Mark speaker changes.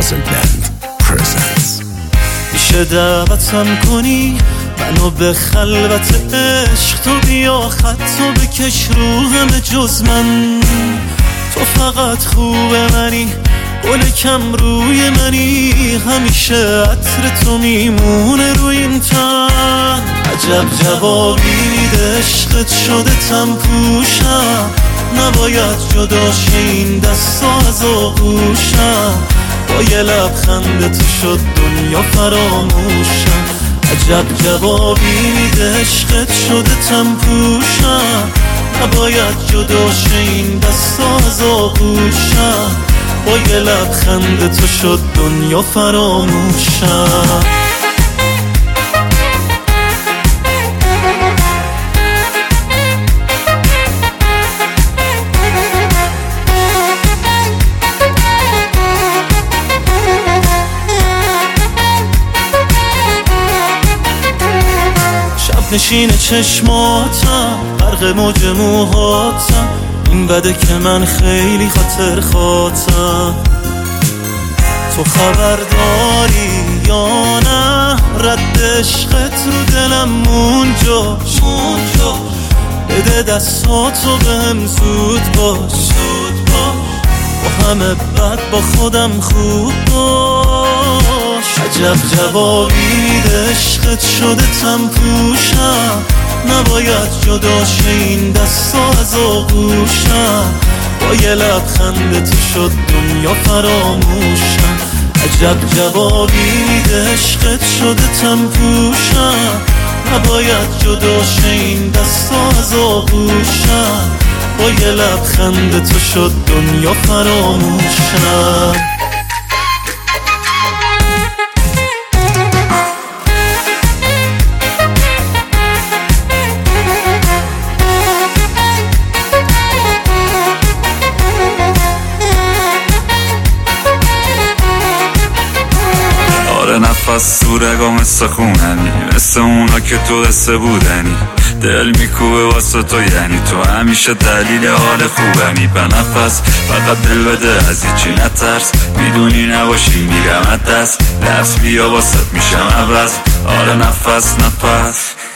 Speaker 1: Music Band presents.
Speaker 2: میشه دعوتم کنی منو به خلوت عشق، تو بیا خطو بکش رو همه جز من. تو فقط خوبه منی، گل کم روی منی، همیشه عطر تو میمونه روی این تن. عجب جوابی میده عشقت شده تم پوشم، نباید جدا شه این دستا از آغوشم. با یه لبخند تو شد دنیا فراموشم. عجب جوابی میده عشقت شده تم پوشم، نباید جدا شه این دستا از آغوشم. با یه لبخند تو شد دنیا فراموشم. نشین چشماتم غرق موج موهاتم، این بده که من خیلی خاطر خاطم. تو خبر داری یا نه رد عشقت رو دلم مونجا. بده دستاتو بهم زود باش، با همه بد با خودم خوب باش. عجب جوابی میده عشقت شده تم پوشم، نباید جدا شه این دستا از آغوشم. با یه لبخند تو شد دنیا فراموشم. عجب جوابی میده عشقت شده تم پوشم، نباید جدا شه این دستا از آغوشم. با یه لبخند تو شد دنیا فراموشم.
Speaker 3: نفس تو رگا مثل خوننی، مثل اونا که تو قصه بودنی. دل میکوبه واسه تو، یعنی تو همیشه دلیل حال خوبنی. به نفس فقط دل بده از هیچی نترس، میدونی نباشی میرم دست. لفظ بیا واسه میشم عوض. آره نفس